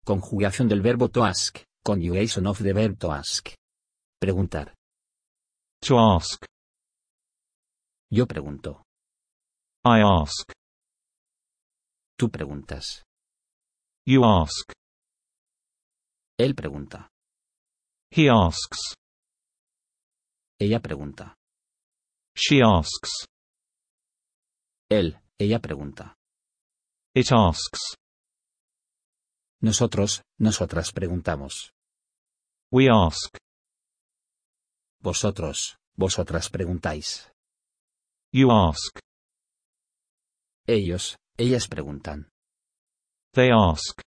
Conjugación del verbo to ask. Conjugation of the verb to ask. Preguntar. To ask. Yo pregunto. I ask. Tú preguntas. You ask. Él pregunta. He asks. Ella pregunta. She asks. Ella pregunta. It asks. Nosotros, nosotras preguntamos. We ask. Vosotros, vosotras preguntáis. You ask. Ellos, ellas preguntan. They ask.